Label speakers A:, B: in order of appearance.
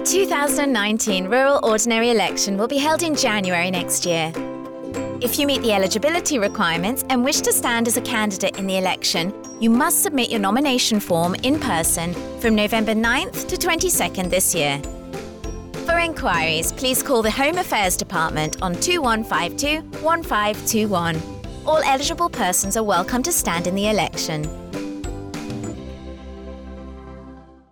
A: The 2019 Rural Ordinary Election will be held in January next year. If you meet the eligibility requirements and wish to stand as a candidate in the election, you must submit your nomination form in person from November 9th to 22nd this year. For inquiries, please call the Home Affairs Department on 2152 1521. All eligible persons are welcome to stand in the election.